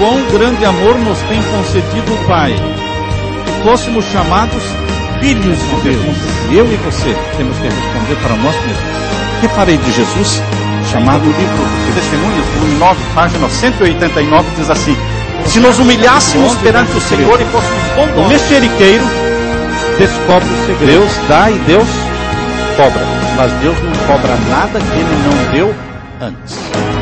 quão grande amor nos tem concedido o Pai, que fôssemos chamados filhos de Deus. Eu e você temos que responder para nós mesmos. Que farei de Jesus? Chamado livro de Testemunhos, volume 9, página 189, diz assim: se nos humilhássemos perante o Senhor e fôssemos bondosos, o mexeriqueiro descobre o segredo. Deus dá e Deus cobra, mas Deus não cobra nada que Ele não deu antes.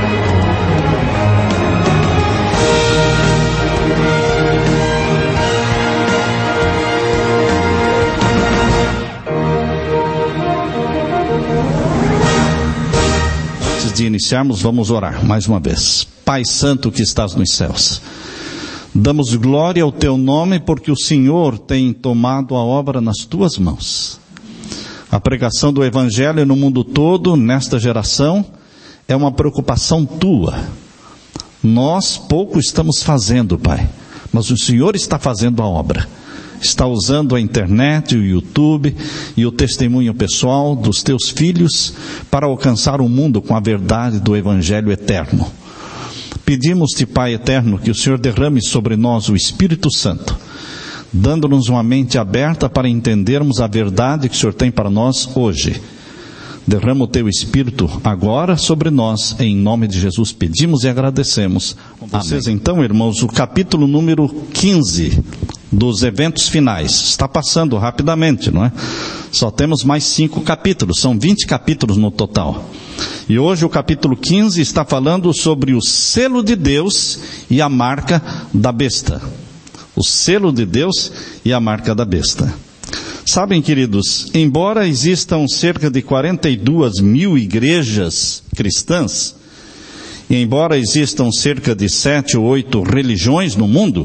Antes de iniciarmos, vamos orar mais uma vez. Pai Santo que estás nos céus, damos glória ao Teu nome porque o Senhor tem tomado a obra nas Tuas mãos. A pregação do Evangelho no mundo todo, nesta geração, é uma preocupação Tua. Nós pouco estamos fazendo, Pai, mas o Senhor está fazendo a obra. Está usando a internet, o YouTube e o testemunho pessoal dos Teus filhos para alcançar o mundo com a verdade do Evangelho eterno. Pedimos-te, Pai eterno, que o Senhor derrame sobre nós o Espírito Santo, dando-nos uma mente aberta para entendermos a verdade que o Senhor tem para nós hoje. Derrama o Teu Espírito agora sobre nós, em nome de Jesus pedimos e agradecemos. Com vocês então, irmãos, o capítulo número 15 dos eventos finais. Está passando rapidamente, não é? Só temos mais 5 capítulos, são 20 capítulos no total. E hoje o capítulo 15 está falando sobre o selo de Deus e a marca da besta. O selo de Deus e a marca da besta. Sabem, queridos, embora existam cerca de 42 mil igrejas cristãs, e embora existam cerca de 7 ou 8 religiões no mundo,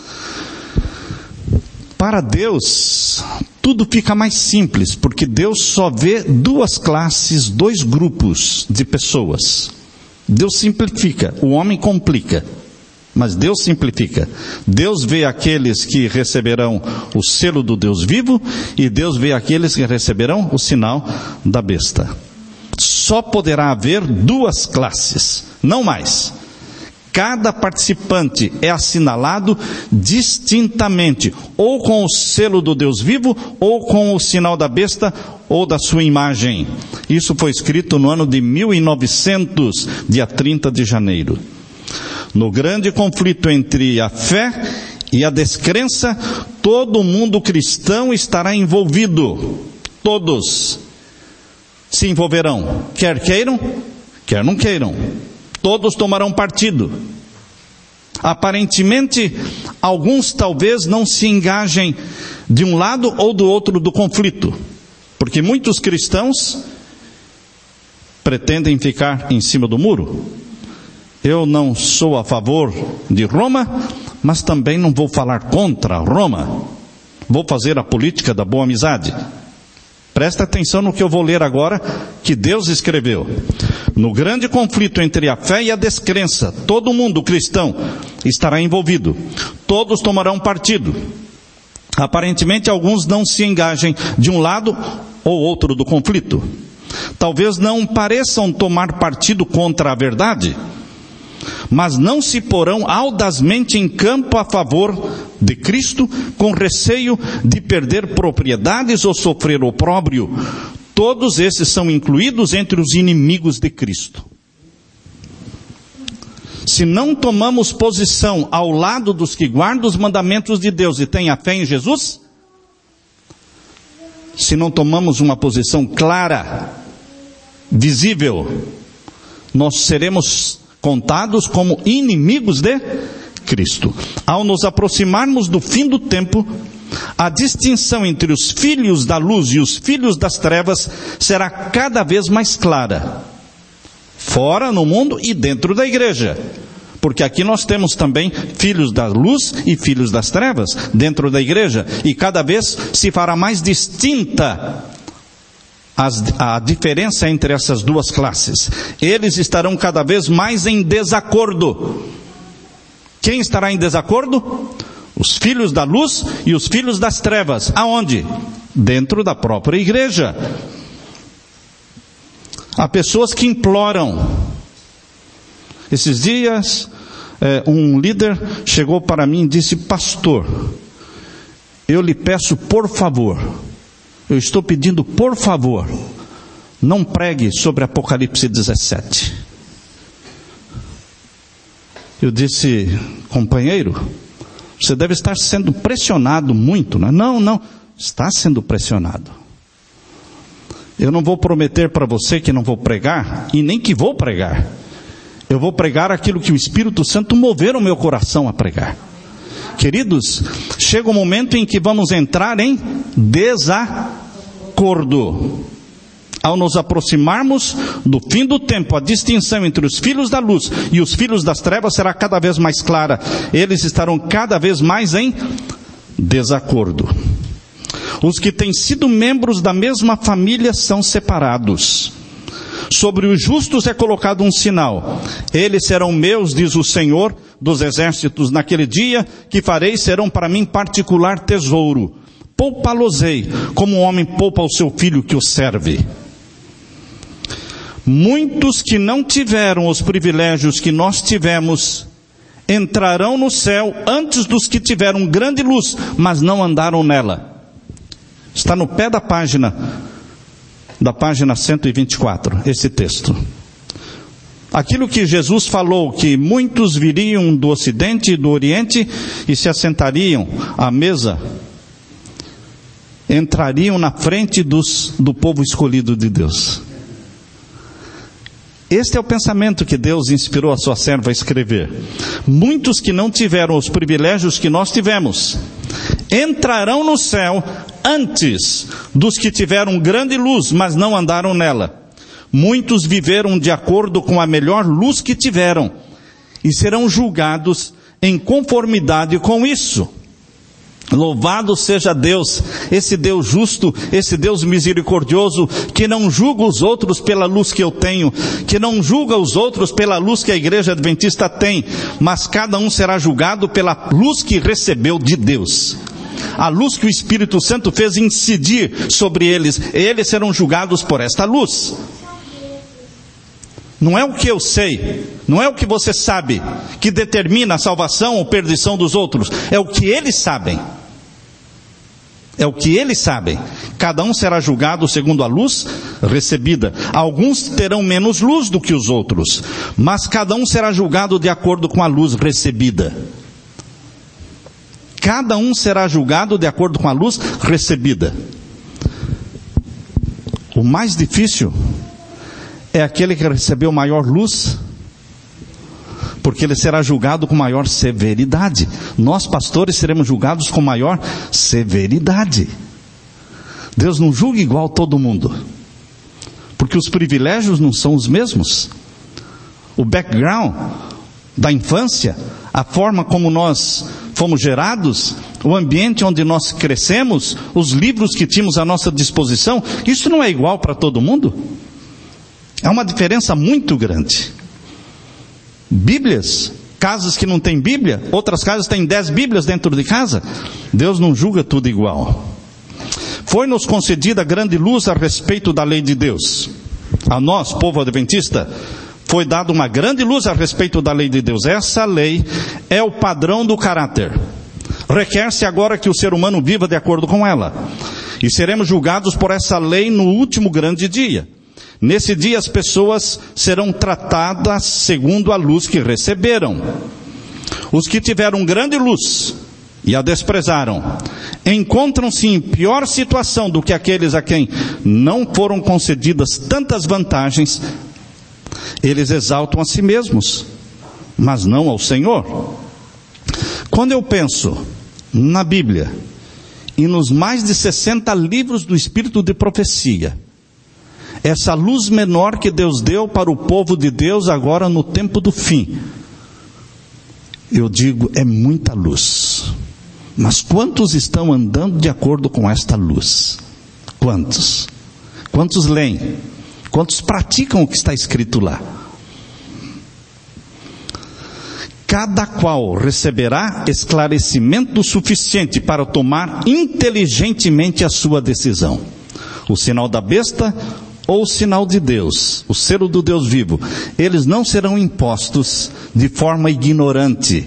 para Deus tudo fica mais simples, porque Deus só vê 2 classes, 2 grupos de pessoas. Deus simplifica, o homem complica. Mas Deus simplifica. Deus vê aqueles que receberão o selo do Deus vivo e Deus vê aqueles que receberão o sinal da besta. Só poderá haver 2 classes, não mais. Cada participante é assinalado distintamente, ou com o selo do Deus vivo, ou com o sinal da besta, ou da sua imagem. Isso foi escrito no ano de 1900, dia 30 de janeiro. No grande conflito entre a fé e a descrença, todo mundo cristão estará envolvido. Todos se envolverão, quer queiram, quer não queiram. Todos tomarão partido. Aparentemente, alguns talvez não se engajem de um lado ou do outro do conflito, porque muitos cristãos pretendem ficar em cima do muro. Eu não sou a favor de Roma, mas também não vou falar contra Roma. Vou fazer a política da boa amizade. Presta atenção no que eu vou ler agora, que Deus escreveu. No grande conflito entre a fé e a descrença, todo mundo cristão estará envolvido. Todos tomarão partido. Aparentemente, alguns não se engajem de um lado ou outro do conflito. Talvez não pareçam tomar partido contra a verdade, mas não se porão audazmente em campo a favor de Cristo, com receio de perder propriedades ou sofrer opróbrio. Todos esses são incluídos entre os inimigos de Cristo. Se não tomamos posição ao lado dos que guardam os mandamentos de Deus e têm a fé em Jesus, se não tomamos uma posição clara, visível, nós seremos contados como inimigos de Cristo. Ao nos aproximarmos do fim do tempo, a distinção entre os filhos da luz e os filhos das trevas será cada vez mais clara. Fora no mundo e dentro da igreja. Porque aqui nós temos também filhos da luz e filhos das trevas dentro da igreja. E cada vez se fará mais distinta a diferença entre essas 2 classes. Eles estarão cada vez mais em desacordo. Quem estará em desacordo? Os filhos da luz e os filhos das trevas. Aonde? Dentro da própria igreja. Há pessoas que imploram. Esses dias, um líder chegou para mim e disse: pastor, eu lhe peço por favor, eu estou pedindo por favor, não pregue sobre Apocalipse 17. Eu disse: companheiro, você deve estar sendo pressionado muito, né? Não, está sendo pressionado. Eu não vou prometer para você que não vou pregar, e nem que vou pregar. Eu vou pregar aquilo que o Espírito Santo mover o meu coração a pregar. Queridos, chega um momento em que vamos entrar em desacordo. Ao nos aproximarmos do fim do tempo, a distinção entre os filhos da luz e os filhos das trevas será cada vez mais clara. Eles estarão cada vez mais em desacordo. Os que têm sido membros da mesma família são separados. Sobre os justos é colocado um sinal: eles serão meus, diz o Senhor dos exércitos, naquele dia que farei serão para mim particular tesouro. Poupa-los-ei, como um homem poupa o seu filho que o serve. Muitos que não tiveram os privilégios que nós tivemos, entrarão no céu antes dos que tiveram grande luz, mas não andaram nela. Está no pé da página 124, esse texto. Aquilo que Jesus falou, que muitos viriam do Ocidente e do Oriente e se assentariam à mesa, entrariam na frente do povo escolhido de Deus. Este é o pensamento que Deus inspirou a sua serva a escrever. Muitos que não tiveram os privilégios que nós tivemos, entrarão no céu antes dos que tiveram grande luz, mas não andaram nela. Muitos viveram de acordo com a melhor luz que tiveram, e serão julgados em conformidade com isso. Louvado seja Deus, esse Deus justo, esse Deus misericordioso, que não julga os outros pela luz que eu tenho, que não julga os outros pela luz que a igreja adventista tem, mas cada um será julgado pela luz que recebeu de Deus. A luz que o Espírito Santo fez incidir sobre eles, eles serão julgados por esta luz. Não é o que eu sei, não é o que você sabe, que determina a salvação ou perdição dos outros, é o que eles sabem. É o que eles sabem. Cada um será julgado segundo a luz recebida. Alguns terão menos luz do que os outros, mas cada um será julgado de acordo com a luz recebida. Cada um será julgado de acordo com a luz recebida. O mais difícil é aquele que recebeu maior luz, porque ele será julgado com maior severidade. Nós, pastores, seremos julgados com maior severidade. Deus não julga igual todo mundo, porque os privilégios não são os mesmos. O background da infância, a forma como nós fomos gerados, o ambiente onde nós crescemos, os livros que tínhamos à nossa disposição, isso não é igual para todo mundo. É uma diferença muito grande. Bíblias, casas que não têm Bíblia, outras casas têm 10 Bíblias dentro de casa. Deus não julga tudo igual. Foi-nos concedida grande luz a respeito da lei de Deus. A nós, povo adventista, foi dada uma grande luz a respeito da lei de Deus. Essa lei é o padrão do caráter. Requer-se agora que o ser humano viva de acordo com ela. E seremos julgados por essa lei no último grande dia. Nesse dia as pessoas serão tratadas segundo a luz que receberam. Os que tiveram grande luz e a desprezaram, encontram-se em pior situação do que aqueles a quem não foram concedidas tantas vantagens. Eles exaltam a si mesmos, mas não ao Senhor. Quando eu penso na Bíblia e nos mais de 60 livros do Espírito de profecia, essa luz menor que Deus deu para o povo de Deus agora no tempo do fim, eu digo, é muita luz. Mas quantos estão andando de acordo com esta luz? Quantos? Quantos leem? Quantos praticam o que está escrito lá? Cada qual receberá esclarecimento suficiente para tomar inteligentemente a sua decisão. O sinal da besta ou o sinal de Deus, o selo do Deus vivo, eles não serão impostos de forma ignorante,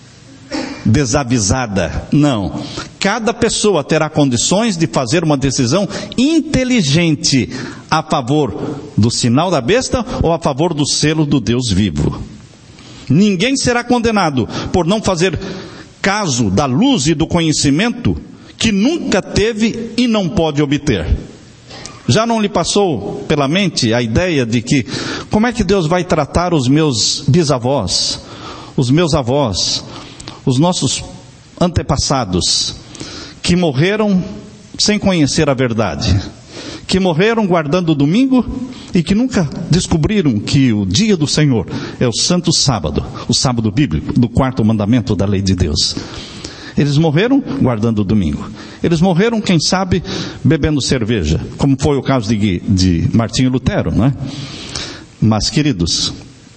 desavisada. Não. Cada pessoa terá condições de fazer uma decisão inteligente a favor do sinal da besta ou a favor do selo do Deus vivo. Ninguém será condenado por não fazer caso da luz e do conhecimento que nunca teve e não pode obter. Já não lhe passou pela mente a ideia de que como é que Deus vai tratar os meus bisavós, os meus avós, os nossos antepassados, que morreram sem conhecer a verdade, que morreram guardando o domingo e que nunca descobriram que o dia do Senhor é o santo sábado, o sábado bíblico, do 4º mandamento da lei de Deus. Eles morreram guardando o domingo. Eles morreram, quem sabe, bebendo cerveja, como foi o caso de Martinho Lutero, não é? Mas, queridos,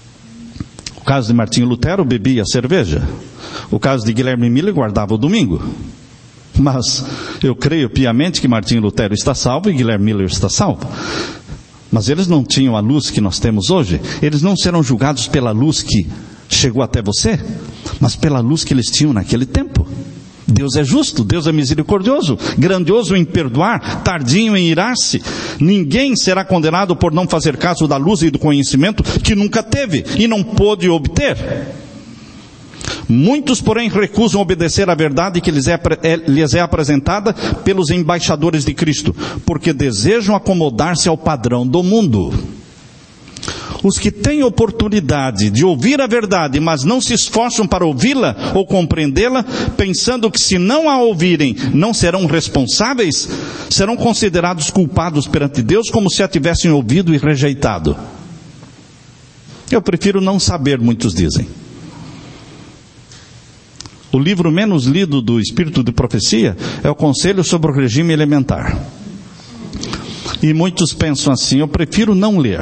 o caso de Martinho Lutero bebia cerveja. O caso de Guilherme Miller guardava o domingo. Mas eu creio piamente que Martinho Lutero está salvo e Guilherme Miller está salvo. Mas eles não tinham a luz que nós temos hoje. Eles não serão julgados pela luz que chegou até você, mas pela luz que eles tinham naquele tempo. Deus é justo, Deus é misericordioso, grandioso em perdoar, tardinho em irar-se. Ninguém será condenado por não fazer caso da luz e do conhecimento que nunca teve e não pôde obter. Muitos, porém, recusam obedecer à verdade que lhes é apresentada pelos embaixadores de Cristo, porque desejam acomodar-se ao padrão do mundo. Os que têm oportunidade de ouvir a verdade, mas não se esforçam para ouvi-la ou compreendê-la, pensando que se não a ouvirem, não serão responsáveis, serão considerados culpados perante Deus, como se a tivessem ouvido e rejeitado. Eu prefiro não saber, muitos dizem. O livro menos lido do Espírito de Profecia é o Conselho sobre o Regime Elementar. E muitos pensam assim: eu prefiro não ler.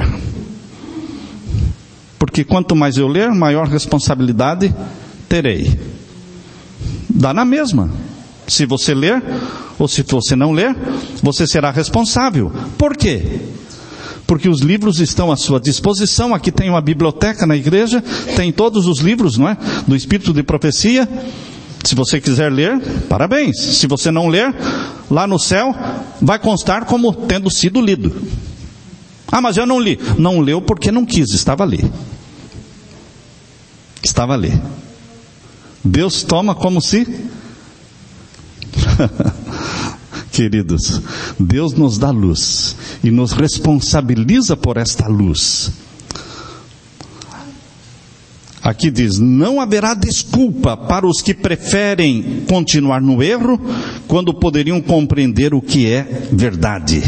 Porque quanto mais eu ler, maior responsabilidade terei. Dá na mesma. Se você ler, ou se você não ler, você será responsável. Por quê? Porque os livros estão à sua disposição. Aqui tem uma biblioteca na igreja, tem todos os livros, não é? Do Espírito de Profecia. Se você quiser ler, parabéns. Se você não ler, lá no céu vai constar como tendo sido lido. Ah, mas eu não li. Não leu porque não quis, estava ali. Estava ali. Deus toma como se... Queridos, Deus nos dá luz e nos responsabiliza por esta luz. Aqui diz: não haverá desculpa para os que preferem continuar no erro, quando poderiam compreender o que é verdade.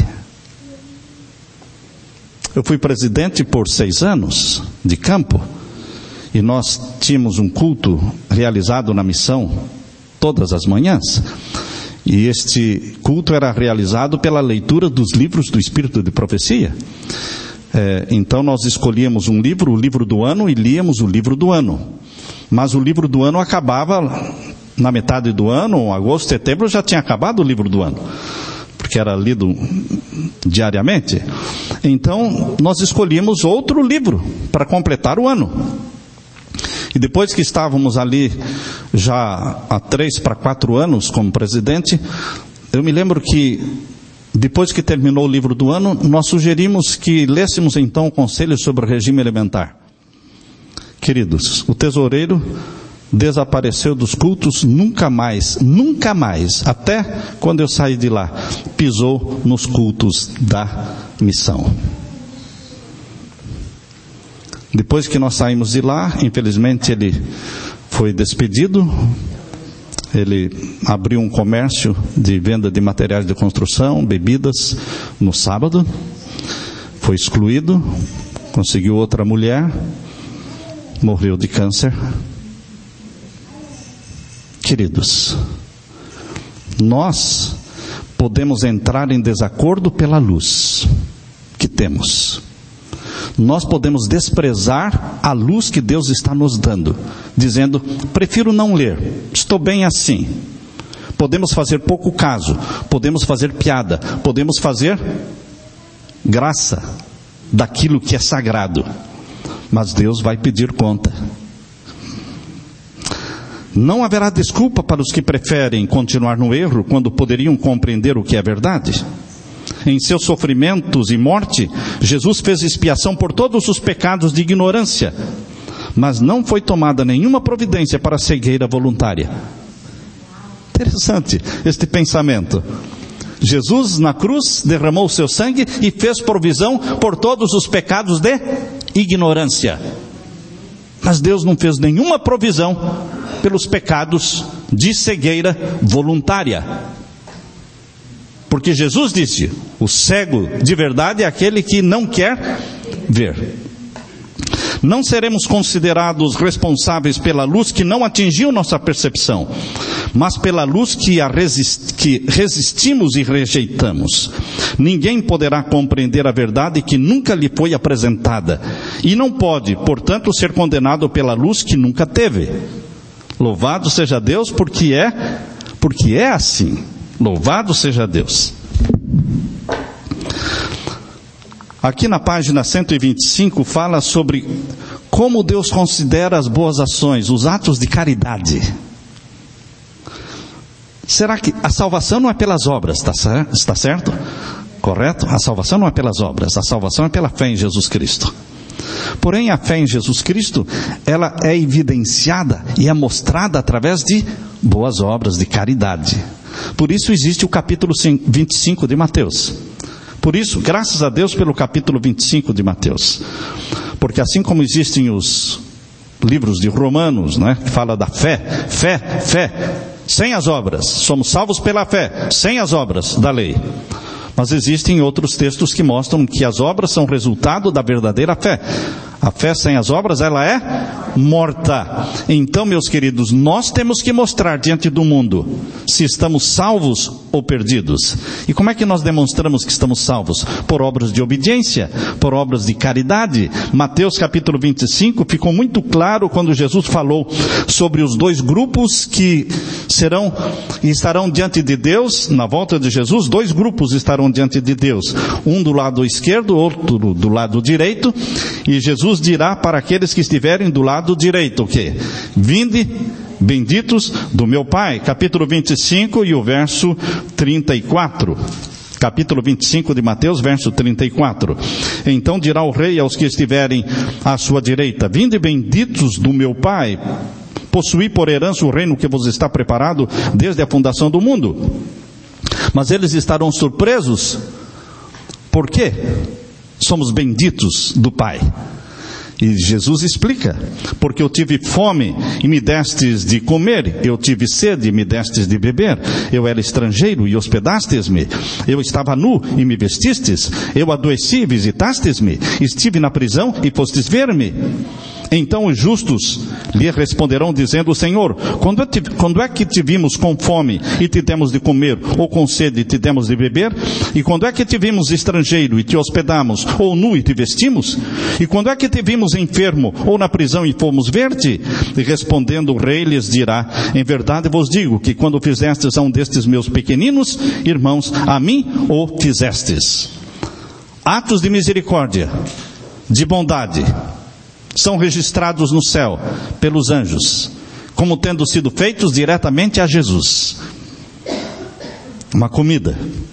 Eu fui presidente por 6 anos de campo, e nós tínhamos um culto realizado na missão todas as manhãs. E este culto era realizado pela leitura dos livros do Espírito de Profecia. Então nós escolhíamos um livro, o livro do ano, e líamos o livro do ano. Mas o livro do ano acabava na metade do ano, agosto, setembro, já tinha acabado o livro do ano, porque era lido diariamente. Então nós escolhíamos outro livro para completar o ano. E depois que estávamos ali já há 3 para 4 anos como presidente, eu me lembro que depois que terminou o livro do ano, nós sugerimos que lêssemos então o Conselho sobre o Regime Elementar. Queridos, o tesoureiro desapareceu dos cultos, nunca mais, até quando eu saí de lá, pisou nos cultos da missão. Depois que nós saímos de lá, infelizmente ele foi despedido. Ele abriu um comércio de venda de materiais de construção, bebidas, no sábado. Foi excluído, conseguiu outra mulher, morreu de câncer. Queridos, nós podemos entrar em desacordo pela luz que temos. Nós podemos desprezar a luz que Deus está nos dando, dizendo: prefiro não ler, estou bem assim. Podemos fazer pouco caso, podemos fazer piada, podemos fazer graça daquilo que é sagrado. Mas Deus vai pedir conta. Não haverá desculpa para os que preferem continuar no erro quando poderiam compreender o que é verdade. Em seus sofrimentos e morte, Jesus fez expiação por todos os pecados de ignorância, mas não foi tomada nenhuma providência para a cegueira voluntária. Interessante este pensamento. Jesus na cruz derramou o seu sangue e fez provisão por todos os pecados de ignorância. Mas Deus não fez nenhuma provisão pelos pecados de cegueira voluntária. Porque Jesus disse, o cego de verdade é aquele que não quer ver. Não seremos considerados responsáveis pela luz que não atingiu nossa percepção, mas pela luz que resistimos e rejeitamos. Ninguém poderá compreender a verdade que nunca lhe foi apresentada, e não pode, portanto, ser condenado pela luz que nunca teve. Louvado seja Deus, porque é assim. Louvado seja Deus. Aqui na página 125 fala sobre como Deus considera as boas ações, os atos de caridade. Será que a salvação não é pelas obras, está certo? Correto? A salvação não é pelas obras, a salvação é pela fé em Jesus Cristo. Porém, a fé em Jesus Cristo, ela é evidenciada e é mostrada através de boas obras, de caridade. Por isso existe o capítulo 25 de Mateus. Por isso, graças a Deus pelo capítulo 25 de Mateus. Porque assim como existem os livros de Romanos, né, que fala da fé, sem as obras. Somos salvos pela fé, sem as obras da lei. Mas existem outros textos que mostram que as obras são resultado da verdadeira fé. A fé sem as obras, ela é morta. Então, meus queridos, nós temos que mostrar diante do mundo se estamos salvos ou perdidos. E como é que nós demonstramos que estamos salvos? Por obras de obediência, por obras de caridade. Mateus capítulo 25 ficou muito claro quando Jesus falou sobre os dois grupos que estarão diante de Deus, na volta de Jesus. Dois grupos estarão diante de Deus, um do lado esquerdo, outro do lado direito, e Jesus dirá para aqueles que estiverem do lado direito, o quê? Vinde, benditos do meu Pai. Capítulo 25 e o verso 34. Capítulo 25 de Mateus, verso 34. Então dirá o rei aos que estiverem à sua direita, vinde, benditos do meu Pai, possuí por herança o reino que vos está preparado desde a fundação do mundo. Mas eles estarão surpresos. Por quê? Somos benditos do Pai. E Jesus explica, porque eu tive fome e me destes de comer, eu tive sede e me destes de beber, eu era estrangeiro e hospedastes-me, eu estava nu e me vestistes, eu adoeci e visitastes-me, estive na prisão e fostes ver-me. Então os justos lhe responderão dizendo, Senhor, quando é que te vimos com fome e te demos de comer, ou com sede e te demos de beber? E quando é que te vimos estrangeiro e te hospedamos, ou nu e te vestimos? E quando é que te vimos enfermo, ou na prisão e fomos ver-te? E respondendo o rei lhes dirá, em verdade vos digo que quando fizestes a um destes meus pequeninos irmãos, a mim o fizestes. Atos de misericórdia, de bondade, são registrados no céu pelos anjos, como tendo sido feitos diretamente a Jesus. Uma comida,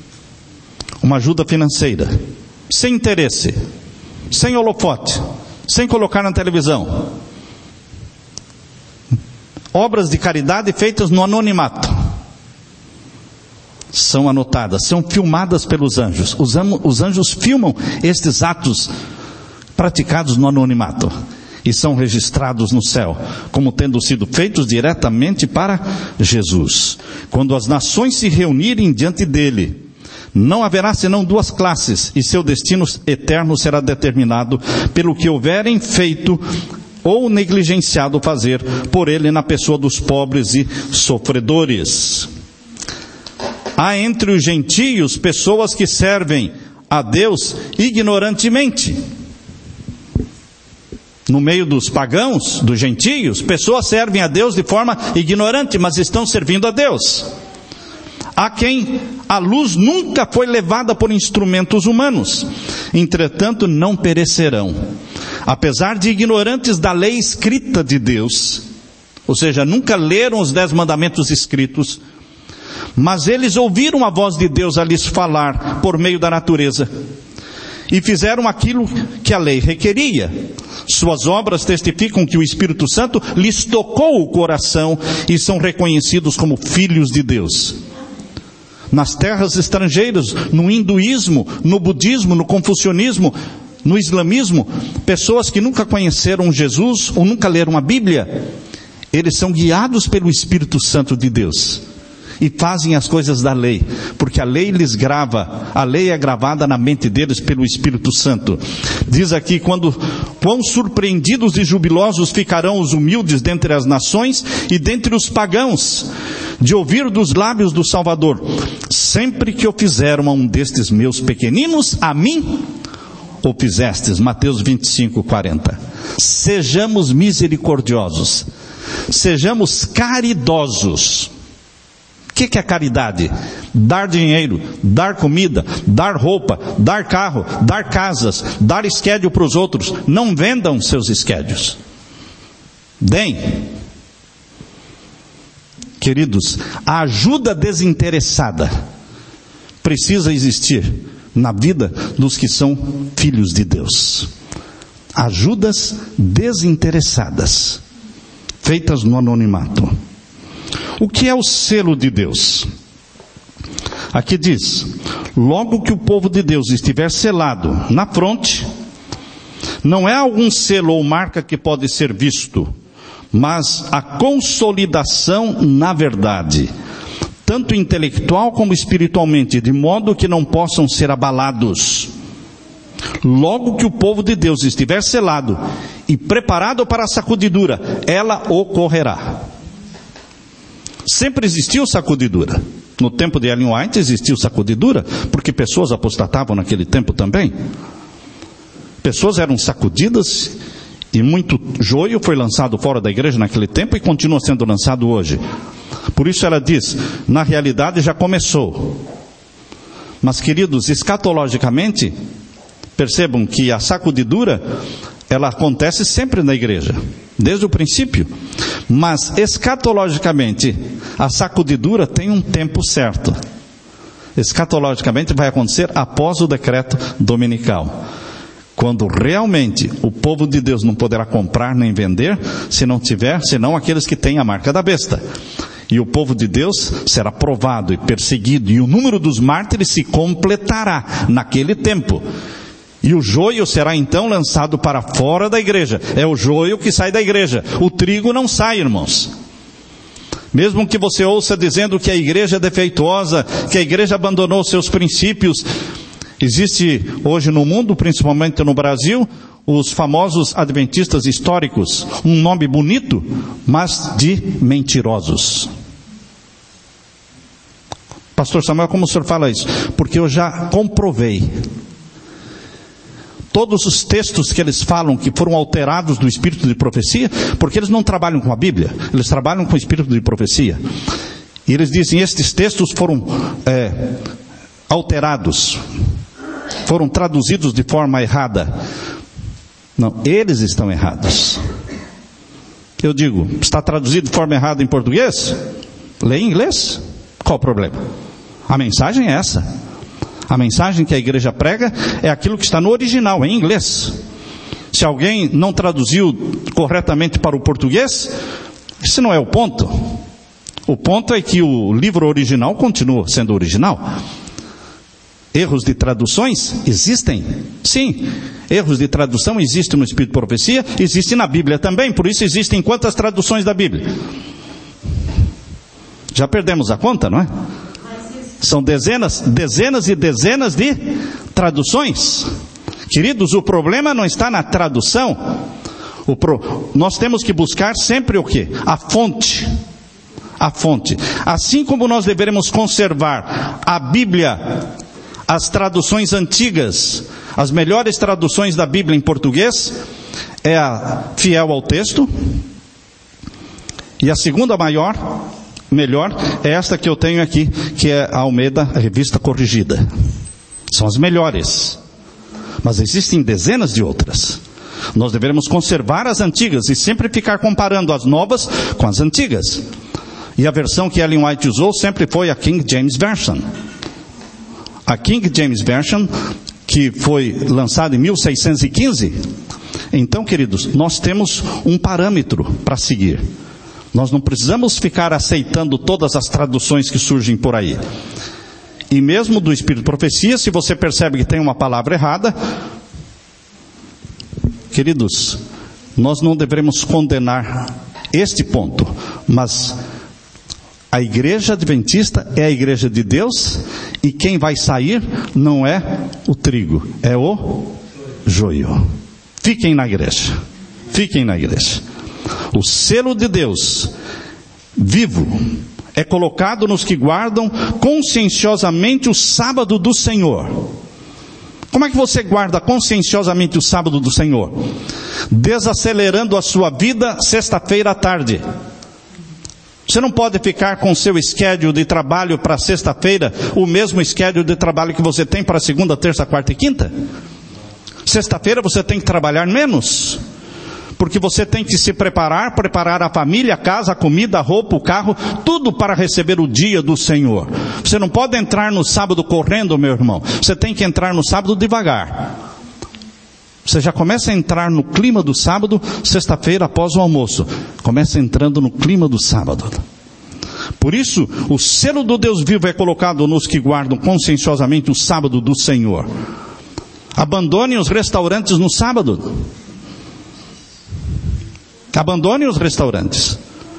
uma ajuda financeira, sem interesse, sem holofote, sem colocar na televisão. Obras de caridade feitas no anonimato. São anotadas, são filmadas pelos anjos. Os anjos filmam estes atos praticados no anonimato e são registrados no céu como tendo sido feitos diretamente para Jesus. Quando as nações se reunirem diante dele, não haverá senão duas classes, e seu destino eterno será determinado pelo que houverem feito ou negligenciado fazer por ele na pessoa dos pobres e sofredores. Há entre os gentios pessoas que servem a Deus ignorantemente. No meio dos pagãos, dos gentios, pessoas servem a Deus de forma ignorante, mas estão servindo a Deus. a quem a luz nunca foi levada por instrumentos humanos, entretanto não perecerão, apesar de ignorantes da lei escrita de Deus, ou seja, nunca leram os 10 mandamentos escritos, mas eles ouviram a voz de Deus a lhes falar por meio da natureza, e fizeram aquilo que a lei requeria. Suas obras testificam que o Espírito Santo lhes tocou o coração e são reconhecidos como filhos de Deus. Nas terras estrangeiras, no hinduísmo, no budismo, no confucionismo, no islamismo, pessoas que nunca conheceram Jesus ou nunca leram a Bíblia, eles são guiados pelo Espírito Santo de Deus e fazem as coisas da lei, porque a lei lhes grava, a lei é gravada na mente deles pelo Espírito Santo. Diz aqui, quão surpreendidos e jubilosos ficarão os humildes dentre as nações e dentre os pagãos, de ouvir dos lábios do Salvador: sempre que o fizeram a um destes meus pequeninos, a mim o fizestes. Mateus 25, 40. Sejamos misericordiosos, sejamos caridosos. O que é caridade? Dar dinheiro, dar comida, dar roupa, dar carro, dar casas, dar esquédio para os outros. Não vendam seus esquédios. Deem. Queridos, a ajuda desinteressada precisa existir na vida dos que são filhos de Deus. Ajudas desinteressadas, feitas no anonimato. O que é o selo de Deus? Aqui diz: logo que o povo de Deus estiver selado na fronte, não é algum selo ou marca que pode ser visto, mas a consolidação na verdade, tanto intelectual como espiritualmente, de modo que não possam ser abalados. Logo que o povo de Deus estiver selado e preparado para a sacudidura, ela ocorrerá. Sempre existiu sacudidura. No tempo de Ellen White existiu sacudidura, porque pessoas apostatavam naquele tempo também. Pessoas eram sacudidas e muito joio foi lançado fora da igreja naquele tempo e continua sendo lançado hoje. Por isso ela diz, na realidade já começou. Mas queridos, escatologicamente, percebam que a sacudidura, ela acontece sempre na igreja, desde o princípio. Mas escatologicamente, a sacudidura tem um tempo certo. Escatologicamente vai acontecer após o decreto dominical, quando realmente o povo de Deus não poderá comprar nem vender, se não tiver, senão aqueles que têm a marca da besta. E o povo de Deus será provado e perseguido, e o número dos mártires se completará naquele tempo. E o joio será então lançado para fora da igreja. É o joio que sai da igreja. O trigo não sai, irmãos. Mesmo que você ouça dizendo que a igreja é defeituosa, que a igreja abandonou seus princípios, existe hoje no mundo, principalmente no Brasil, os famosos adventistas históricos. Um nome bonito, mas de mentirosos. Pastor Samuel, como o senhor fala isso? Porque eu já comprovei. Todos os textos que eles falam que foram alterados do espírito de profecia, porque eles não trabalham com a Bíblia, eles trabalham com o espírito de profecia. E eles dizem, estes textos foram alterados, foram traduzidos de forma errada. Não, eles estão errados. Eu digo, está traduzido de forma errada em português? Lê em inglês? Qual o problema? A mensagem é essa. A mensagem que a igreja prega é aquilo que está no original, em inglês. Se alguém não traduziu corretamente para o português, esse não é o ponto. O ponto é que o livro original continua sendo original. Erros de traduções existem? Sim. Erros de tradução existem no Espírito de Profecia, existem na Bíblia também. Por isso existem quantas traduções da Bíblia? Já perdemos a conta, não é? São dezenas e dezenas de traduções. Queridos, o problema não está na tradução. Nós temos que buscar sempre o quê? A fonte. A fonte. Assim como nós deveremos conservar a Bíblia, as traduções antigas, as melhores traduções da Bíblia em português, é a fiel ao texto. E a segunda maior melhor é esta que eu tenho aqui, que é a Almeida, a Revista Corrigida. São as melhores. Mas existem dezenas de outras. Nós devemos conservar as antigas e sempre ficar comparando as novas com as antigas. E a versão que Ellen White usou sempre foi a King James Version. A King James Version, que foi lançada em 1615. Então, queridos, nós temos um parâmetro para seguir. Nós não precisamos ficar aceitando todas as traduções que surgem por aí. E mesmo do Espírito de Profecia, se você percebe que tem uma palavra errada, queridos, nós não devemos condenar este ponto, mas a igreja adventista é a igreja de Deus, e quem vai sair não é o trigo, é o joio. Fiquem na igreja. Fiquem na igreja. O selo de Deus vivo é colocado nos que guardam conscienciosamente o sábado do Senhor. Como é que você guarda conscienciosamente o sábado do Senhor? Desacelerando a sua vida sexta-feira à tarde. Você não pode ficar com o seu schedule de trabalho para sexta-feira, o mesmo schedule de trabalho que você tem para segunda, terça, quarta e quinta. Sexta-feira você tem que trabalhar menos, porque você tem que se preparar a família, a casa, a comida, a roupa, o carro, tudo para receber o dia do Senhor. Você não pode entrar no sábado correndo, meu irmão. Você tem que entrar no sábado devagar. Você já começa a entrar no clima do sábado, sexta-feira após o almoço. Começa entrando no clima do sábado. Por isso, o selo do Deus vivo é colocado nos que guardam conscienciosamente o sábado do Senhor. Abandone os restaurantes no sábado. Abandone os restaurantes.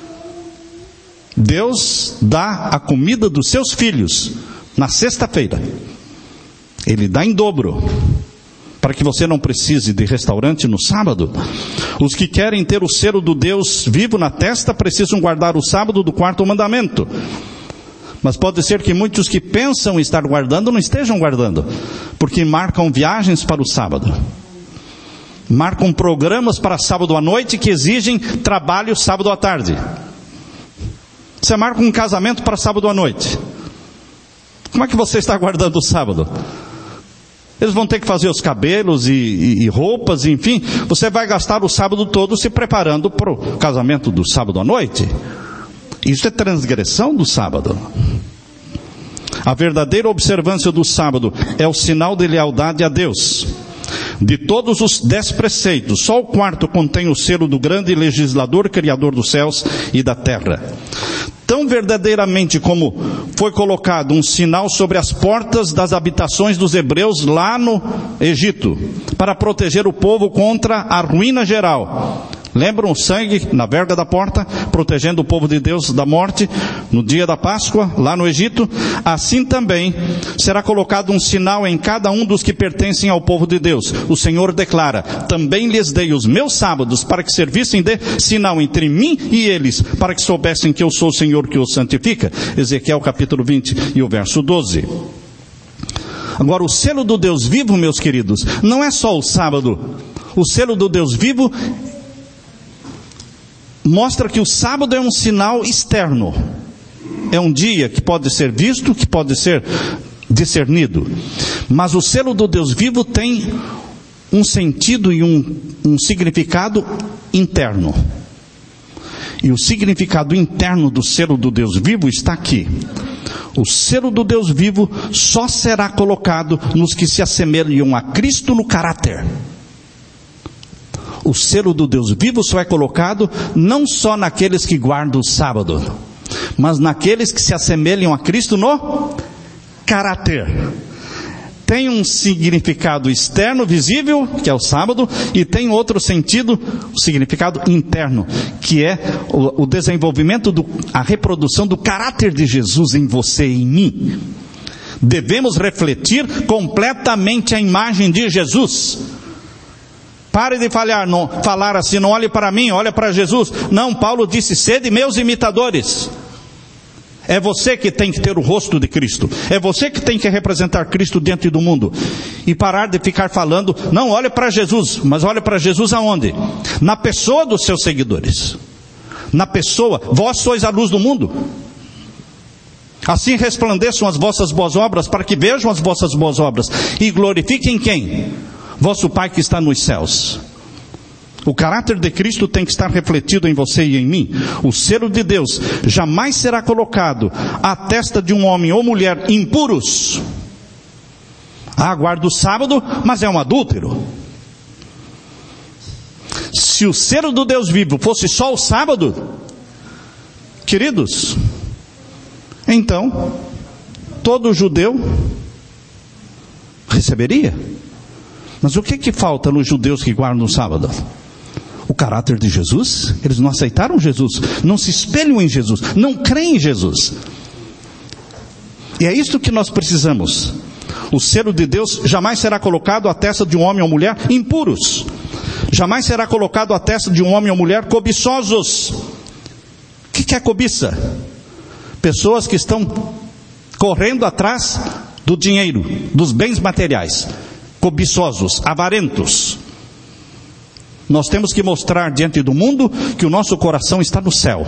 Deus dá a comida dos seus filhos na sexta-feira. Ele dá em dobro, para que você não precise de restaurante no sábado. Os que querem ter o selo do Deus vivo na testa precisam guardar o sábado do quarto mandamento. Mas pode ser que muitos que pensam estar guardando não estejam guardando, porque marcam viagens para o sábado. Marcam programas para sábado à noite que exigem trabalho sábado à tarde. Você marca um casamento para sábado à noite. Como é que você está guardando o sábado? Eles vão ter que fazer os cabelos e roupas, enfim. Você vai gastar o sábado todo se preparando para o casamento do sábado à noite. Isso é transgressão do sábado. A verdadeira observância do sábado é o sinal de lealdade a Deus. De todos os 10 preceitos, só o quarto contém o selo do grande legislador, criador dos céus e da terra. Tão verdadeiramente como foi colocado um sinal sobre as portas das habitações dos hebreus lá no Egito, para proteger o povo contra a ruína geral. Lembram o sangue na verga da porta, protegendo o povo de Deus da morte, no dia da Páscoa, lá no Egito? Assim também será colocado um sinal em cada um dos que pertencem ao povo de Deus. O Senhor declara: também lhes dei os meus sábados para que servissem de sinal entre mim e eles, para que soubessem que eu sou o Senhor que os santifica. Ezequiel capítulo 20 e o verso 12. Agora, o selo do Deus vivo, meus queridos, não é só o sábado. O selo do Deus vivo mostra que o sábado é um sinal externo. É um dia que pode ser visto, que pode ser discernido. Mas o selo do Deus vivo tem um sentido e um significado interno. E o significado interno do selo do Deus vivo está aqui. O selo do Deus vivo só será colocado nos que se assemelham a Cristo no caráter. O selo do Deus vivo só é colocado não só naqueles que guardam o sábado, mas naqueles que se assemelham a Cristo no caráter. Tem um significado externo, visível, que é o sábado, e tem outro sentido, o significado interno, que é o desenvolvimento, a reprodução do caráter de Jesus em você e em mim. Devemos refletir completamente a imagem de Jesus. Pare de falar assim, não olhe para mim, olhe para Jesus. Não, Paulo disse: sede meus imitadores. É você que tem que ter o rosto de Cristo. É você que tem que representar Cristo diante do mundo. E parar de ficar falando, não, olhe para Jesus. Mas olhe para Jesus aonde? Na pessoa dos seus seguidores. Na pessoa, vós sois a luz do mundo. Assim resplandeçam as vossas boas obras, para que vejam as vossas boas obras e glorifiquem quem? Vosso Pai que está nos céus. O caráter de Cristo tem que estar refletido em você e em mim. O selo de Deus jamais será colocado à testa de um homem ou mulher impuros. Guarda o sábado, mas é um adúltero. Se o selo do Deus vivo fosse só o sábado, queridos, então todo judeu receberia. Mas o que falta nos judeus que guardam o sábado? O caráter de Jesus. Eles não aceitaram Jesus, não se espelham em Jesus, não creem em Jesus. E é isto que nós precisamos. O selo de Deus jamais será colocado à testa de um homem ou mulher impuros. Jamais será colocado à testa de um homem ou mulher cobiçosos. O que é cobiça? Pessoas que estão correndo atrás do dinheiro, dos bens materiais. Cobiçosos, avarentos. Nós temos que mostrar diante do mundo que o nosso coração está no céu.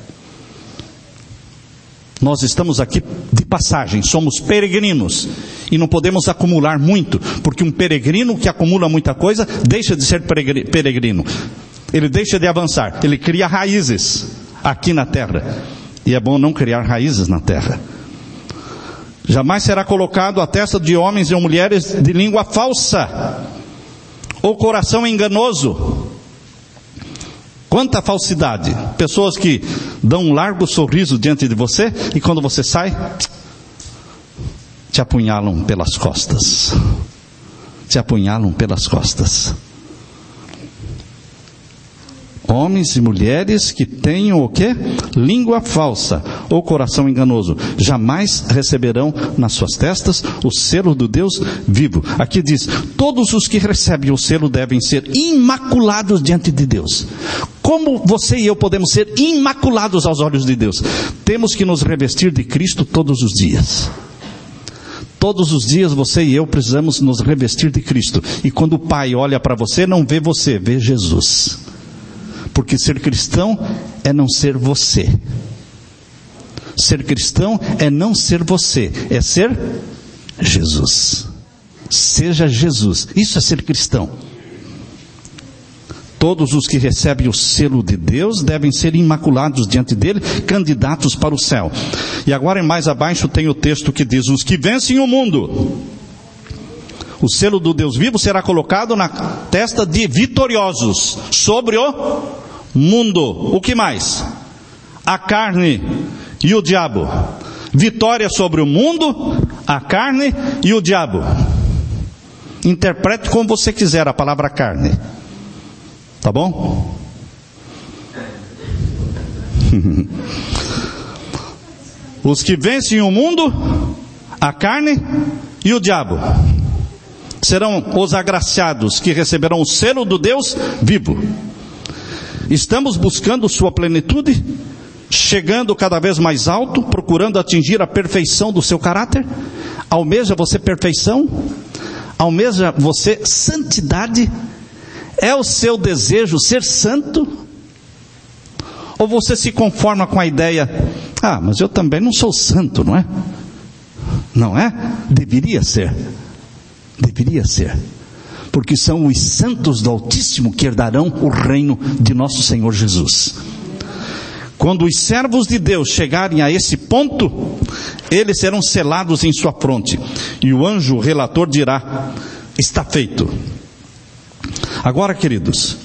Nós estamos aqui de passagem, somos peregrinos e não podemos acumular muito, porque um peregrino que acumula muita coisa deixa de ser peregrino. Ele deixa de avançar, ele cria raízes aqui na terra. E é bom não criar raízes na terra. Jamais será colocado à testa de homens e mulheres de língua falsa ou coração enganoso. Quanta falsidade. Pessoas que dão um largo sorriso diante de você e quando você sai, te apunhalam pelas costas. Te apunhalam pelas costas. Homens e mulheres que tenham o quê? Língua falsa ou coração enganoso, jamais receberão nas suas testas o selo do Deus vivo. Aqui diz, todos os que recebem o selo devem ser imaculados diante de Deus. Como você e eu podemos ser imaculados aos olhos de Deus? Temos que nos revestir de Cristo todos os dias. Todos os dias você e eu precisamos nos revestir de Cristo. E quando o Pai olha para você, não vê você, vê Jesus. Porque ser cristão é não ser você. Ser cristão é não ser você, é ser Jesus. Seja Jesus. Isso é ser cristão. Todos os que recebem o selo de Deus devem ser imaculados diante dele, candidatos para o céu. E agora mais abaixo tem o texto que diz, os que vencem o mundo. O selo do Deus vivo será colocado na testa de vitoriosos sobre o mundo. O que mais? A carne e o diabo. Vitória sobre o mundo, a carne e o diabo. Interprete como você quiser a palavra carne. Tá bom? Os que vencem o mundo, a carne e o diabo serão os agraciados que receberão o selo do Deus vivo. Estamos buscando sua plenitude, chegando cada vez mais alto, procurando atingir a perfeição do seu caráter. Almeja você perfeição? Almeja você santidade? É o seu desejo ser santo? Ou você se conforma com a ideia, mas eu também não sou santo, não é? Não é? Deveria ser. Deveria ser. Porque são os santos do Altíssimo que herdarão o reino de nosso Senhor Jesus. Quando os servos de Deus chegarem a esse ponto, eles serão selados em sua fronte. E o anjo relator dirá, está feito. Agora, queridos,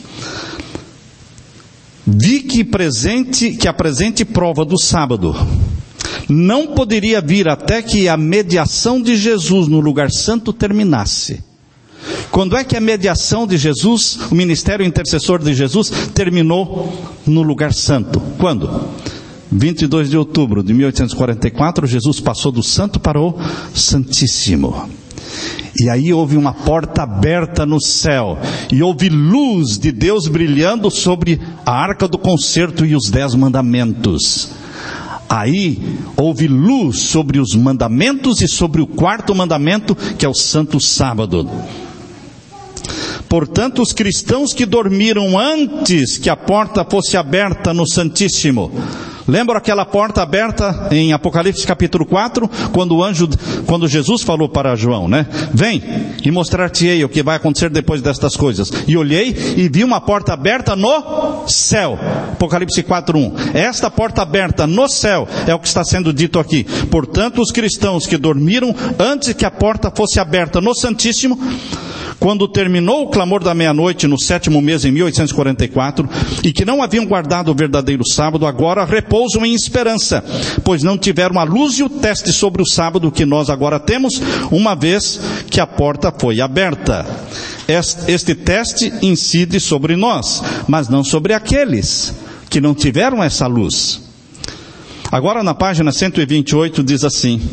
vi que a presente prova do sábado não poderia vir até que a mediação de Jesus no lugar santo terminasse. Quando é que a mediação de Jesus, o ministério intercessor de Jesus, terminou no lugar santo? Quando? 22 de outubro de 1844, Jesus passou do santo para o santíssimo. E aí houve uma porta aberta no céu, e houve luz de Deus brilhando sobre a arca do concerto e os 10 mandamentos. Aí houve luz sobre os mandamentos e sobre o 4º mandamento, que é o santo sábado. Portanto, os cristãos que dormiram antes que a porta fosse aberta no Santíssimo, Lembra aquela porta aberta em Apocalipse capítulo 4, quando Jesus falou para João, né? Vem e mostrar-te-ei o que vai acontecer depois destas coisas. E olhei e vi uma porta aberta no céu. Apocalipse 4:1. Esta porta aberta no céu é o que está sendo dito aqui. Portanto, os cristãos que dormiram antes que a porta fosse aberta no Santíssimo, quando terminou o clamor da meia-noite no 7º mês em 1844, e que não haviam guardado o verdadeiro sábado, agora repousam em esperança, pois não tiveram a luz e o teste sobre o sábado que nós agora temos, uma vez que a porta foi aberta. Este teste incide sobre nós, mas não sobre aqueles que não tiveram essa luz. Agora na página 128 diz assim: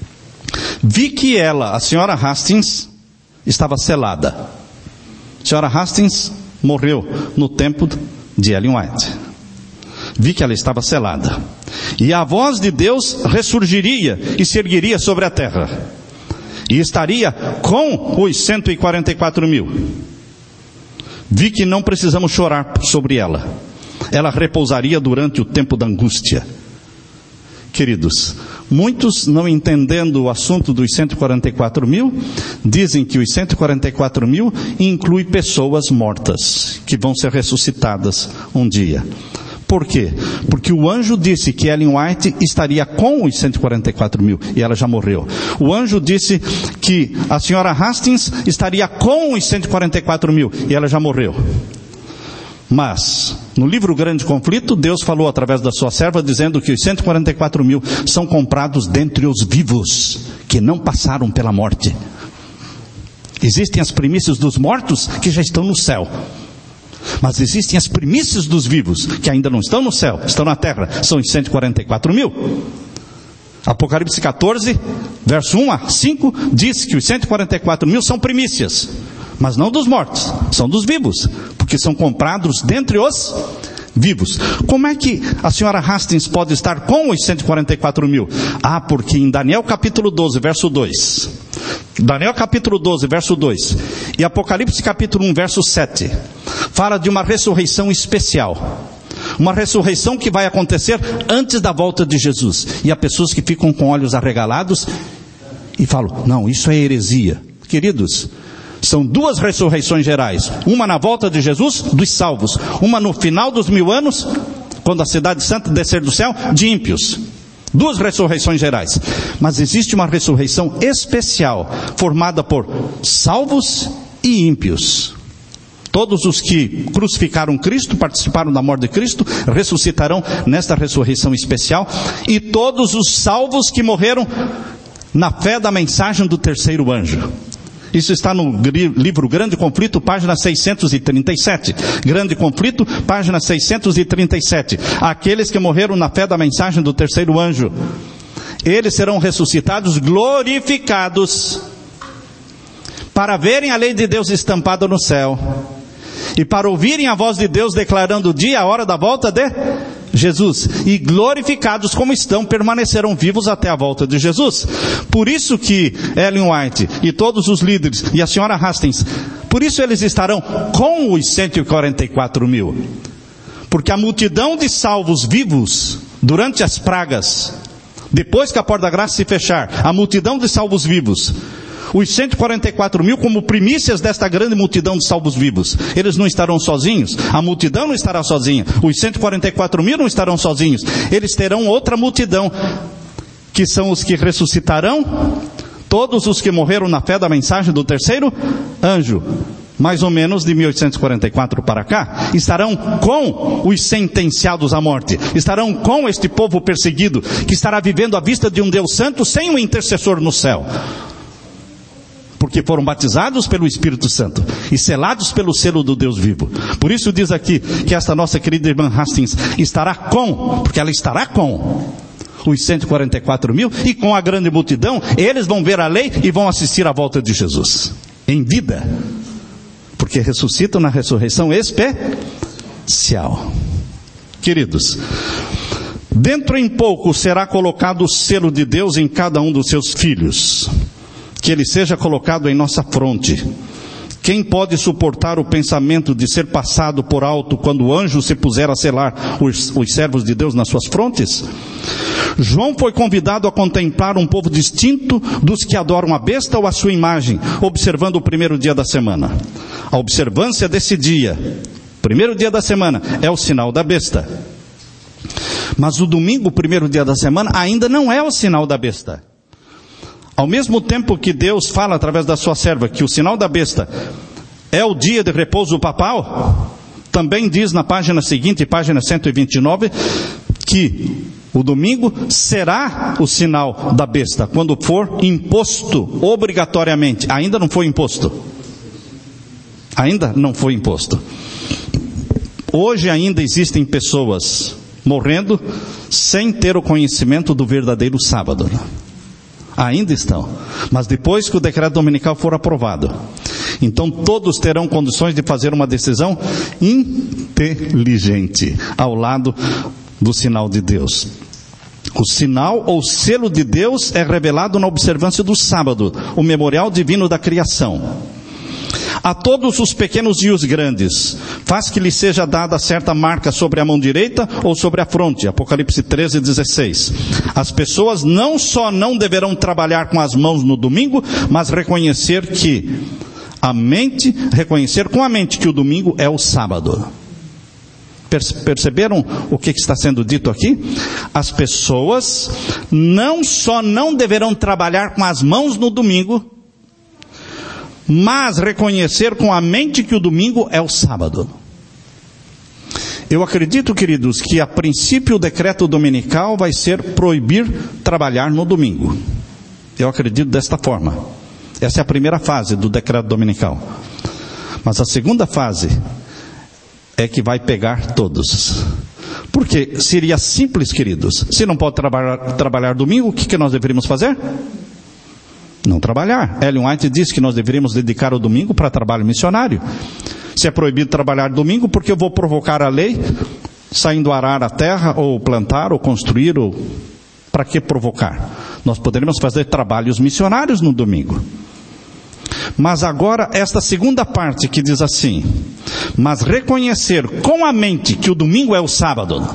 vi que ela, a senhora Hastings, estava selada. A senhora Hastings morreu no tempo de Ellen White. Vi que ela estava selada. E a voz de Deus ressurgiria e se ergueria sobre a terra. E estaria com os 144 mil. Vi que não precisamos chorar sobre ela. Ela repousaria durante o tempo da angústia. Queridos, muitos, não entendendo o assunto dos 144 mil, dizem que os 144 mil inclui pessoas mortas, que vão ser ressuscitadas um dia. Por quê? Porque o anjo disse que Ellen White estaria com os 144 mil, e ela já morreu. O anjo disse que a senhora Hastings estaria com os 144 mil, e ela já morreu. Mas, no livro Grande Conflito, Deus falou através da sua serva, dizendo que os 144 mil são comprados dentre os vivos, que não passaram pela morte. Existem as primícias dos mortos, que já estão no céu. Mas existem as primícias dos vivos, que ainda não estão no céu, estão na terra. São os 144 mil. Apocalipse 14, verso 1 a 5, diz que os 144 mil são primícias. Mas não dos mortos, são dos vivos, porque são comprados dentre os vivos. Como é que a senhora Hastings pode estar com os 144 mil? Porque em Daniel capítulo 12, verso 2, Daniel capítulo 12, verso 2, e Apocalipse capítulo 1, verso 7, fala de uma ressurreição especial. Uma ressurreição que vai acontecer antes da volta de Jesus. E há pessoas que ficam com olhos arregalados e falam, não, isso é heresia. Queridos, são duas ressurreições gerais. Uma na volta de Jesus, dos salvos. Uma no final dos 1000 anos, quando a cidade santa descer do céu, de ímpios. Duas ressurreições gerais. Mas existe uma ressurreição especial, formada por salvos e ímpios. Todos os que crucificaram Cristo, participaram da morte de Cristo, ressuscitarão nesta ressurreição especial. E todos os salvos que morreram na fé da mensagem do terceiro anjo. Isso está no livro Grande Conflito, página 637. Grande Conflito, página 637. Aqueles que morreram na fé da mensagem do terceiro anjo, eles serão ressuscitados, glorificados, para verem a lei de Deus estampada no céu, e para ouvirem a voz de Deus declarando o dia e a hora da volta de Jesus, e glorificados como estão, permanecerão vivos até a volta de Jesus. Por isso que Ellen White e todos os líderes e a senhora Hastings, por isso eles estarão com os 144 mil, porque a multidão de salvos vivos durante as pragas, depois que a porta da graça se fechar, a multidão de salvos vivos, os 144 mil como primícias desta grande multidão de salvos vivos, eles não estarão sozinhos, a multidão não estará sozinha, os 144 mil não estarão sozinhos, eles terão outra multidão, que são os que ressuscitarão, todos os que morreram na fé da mensagem do terceiro anjo, mais ou menos de 1844 para cá, estarão com os sentenciados à morte, estarão com este povo perseguido, que estará vivendo à vista de um Deus santo, sem um intercessor no céu, porque foram batizados pelo Espírito Santo e selados pelo selo do Deus vivo. Por isso diz aqui que esta nossa querida irmã Hastings estará porque ela estará com os 144 mil, e com a grande multidão, eles vão ver a lei e vão assistir à volta de Jesus, em vida, porque ressuscitam na ressurreição especial. Queridos, dentro em pouco será colocado o selo de Deus em cada um dos seus filhos. Que ele seja colocado em nossa fronte. Quem pode suportar o pensamento de ser passado por alto quando o anjo se puser a selar os servos de Deus nas suas frontes? João foi convidado a contemplar um povo distinto dos que adoram a besta ou a sua imagem, observando o primeiro dia da semana. A observância desse dia, primeiro dia da semana, é o sinal da besta. Mas o domingo, o primeiro dia da semana, ainda não é o sinal da besta. Ao mesmo tempo que Deus fala através da sua serva que o sinal da besta é o dia de repouso papal, também diz na página seguinte, página 129, que o domingo será o sinal da besta, quando for imposto obrigatoriamente. Ainda não foi imposto. Ainda não foi imposto. Hoje ainda existem pessoas morrendo sem ter o conhecimento do verdadeiro sábado. Ainda estão. Mas depois que o decreto dominical for aprovado, então todos terão condições de fazer uma decisão inteligente ao lado do sinal de Deus. O sinal ou selo de Deus é revelado na observância do sábado, o memorial divino da criação. A todos os pequenos e os grandes, faz que lhe seja dada certa marca sobre a mão direita ou sobre a fronte. Apocalipse 13:16. As pessoas não só não deverão trabalhar com as mãos no domingo, mas reconhecer com a mente que o domingo é o sábado. Perceberam o que está sendo dito aqui? As pessoas não só não deverão trabalhar com as mãos no domingo, mas reconhecer com a mente que o domingo é o sábado. Eu acredito, queridos, que a princípio o decreto dominical vai ser proibir trabalhar no domingo. Eu acredito desta forma. Essa é a primeira fase do decreto dominical. Mas a segunda fase é que vai pegar todos. Porque seria simples, queridos. Se não pode trabalhar domingo, o que nós deveríamos fazer? Não trabalhar. Ellen White diz que nós deveríamos dedicar o domingo para trabalho missionário. Se é proibido trabalhar domingo, porque eu vou provocar a lei, saindo arar a terra, ou plantar, ou construir, ou... Para que provocar? Nós poderíamos fazer trabalhos missionários no domingo. Mas agora, esta segunda parte que diz assim, mas reconhecer com a mente que o domingo é o sábado,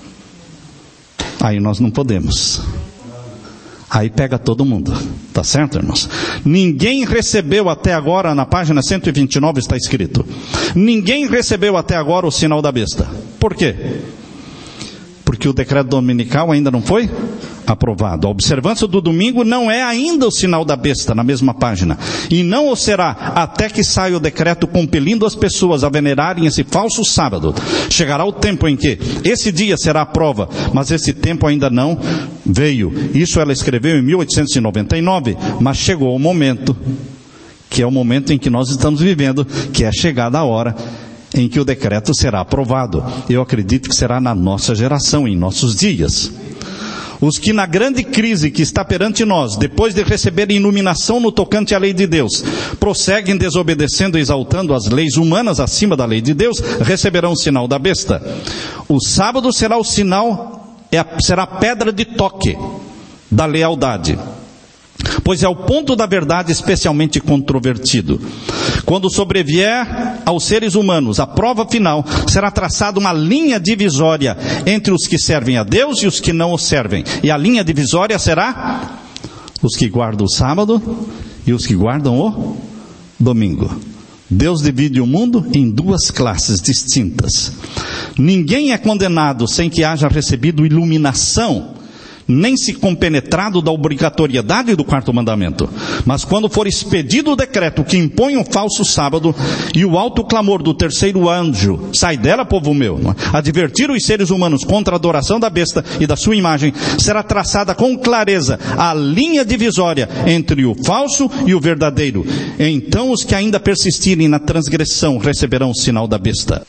aí nós não podemos. Aí pega todo mundo, tá certo, irmãos? Ninguém recebeu até agora, na página 129 está escrito, ninguém recebeu até agora o sinal da besta. Por quê? Porque o decreto dominical ainda não foi aprovado. A observância do domingo não é ainda o sinal da besta, na mesma página. E não o será até que saia o decreto compelindo as pessoas a venerarem esse falso sábado. Chegará o tempo em que esse dia será a prova, mas esse tempo ainda não veio. Isso ela escreveu em 1899, mas chegou o momento, que é o momento em que nós estamos vivendo, que é chegada a hora em que o decreto será aprovado. Eu acredito que será na nossa geração, em nossos dias. Os que na grande crise que está perante nós, depois de receberem iluminação no tocante à lei de Deus, prosseguem desobedecendo e exaltando as leis humanas acima da lei de Deus, receberão o sinal da besta. O sábado será o sinal, será a pedra de toque da lealdade, pois é o ponto da verdade especialmente controvertido. Quando sobrevier aos seres humanos a prova final, será traçada uma linha divisória entre os que servem a Deus e os que não o servem. E a linha divisória será os que guardam o sábado e os que guardam o domingo. Deus divide o mundo em duas classes distintas. Ninguém é condenado sem que haja recebido iluminação, nem se compenetrado da obrigatoriedade do quarto mandamento. Mas quando for expedido o decreto que impõe um falso sábado, e o alto clamor do terceiro anjo, sai dela, povo meu, advertir os seres humanos contra a adoração da besta e da sua imagem, será traçada com clareza a linha divisória entre o falso e o verdadeiro. Então os que ainda persistirem na transgressão receberão o sinal da besta.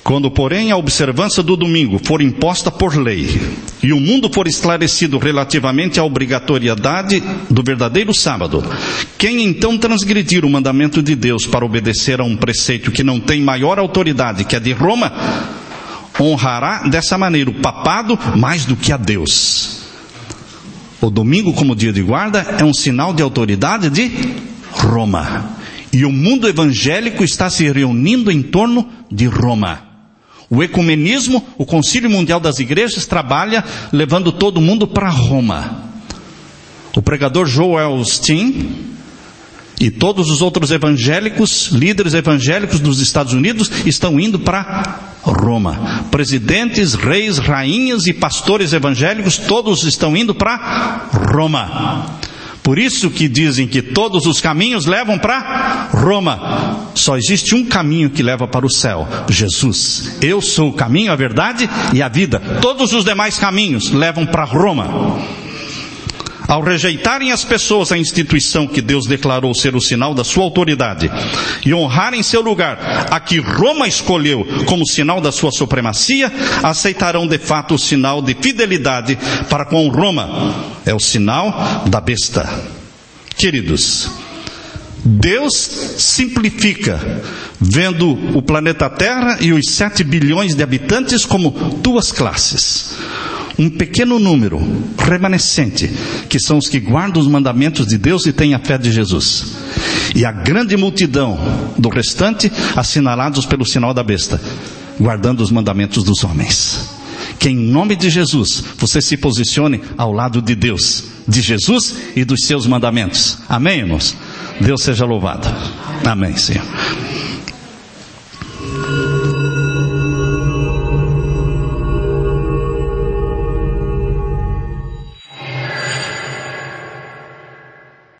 Quando, porém, a observância do domingo for imposta por lei, e o mundo for esclarecido relativamente à obrigatoriedade do verdadeiro sábado, quem então transgredir o mandamento de Deus para obedecer a um preceito que não tem maior autoridade que a de Roma, honrará dessa maneira o papado mais do que a Deus. O domingo como dia de guarda é um sinal de autoridade de Roma. E o mundo evangélico está se reunindo em torno de Roma. O ecumenismo, o Concílio Mundial das Igrejas, trabalha levando todo mundo para Roma. O pregador Joel Osteen e todos os outros evangélicos, líderes evangélicos dos Estados Unidos, estão indo para Roma. Presidentes, reis, rainhas e pastores evangélicos, todos estão indo para Roma. Por isso que dizem que todos os caminhos levam para Roma. Só existe um caminho que leva para o céu: Jesus. Eu sou o caminho, a verdade e a vida. Todos os demais caminhos levam para Roma. Ao rejeitarem as pessoas a instituição que Deus declarou ser o sinal da sua autoridade e honrarem seu lugar, a que Roma escolheu como sinal da sua supremacia, aceitarão de fato o sinal de fidelidade para com Roma. É o sinal da besta. Queridos, Deus simplifica, vendo o planeta Terra e os 7 bilhões de habitantes como 2 classes. Um pequeno número remanescente, que são os que guardam os mandamentos de Deus e têm a fé de Jesus. E a grande multidão do restante, assinalados pelo sinal da besta, guardando os mandamentos dos homens. Que em nome de Jesus, você se posicione ao lado de Deus, de Jesus e dos seus mandamentos. Amém, irmãos? Deus seja louvado. Amém, Senhor.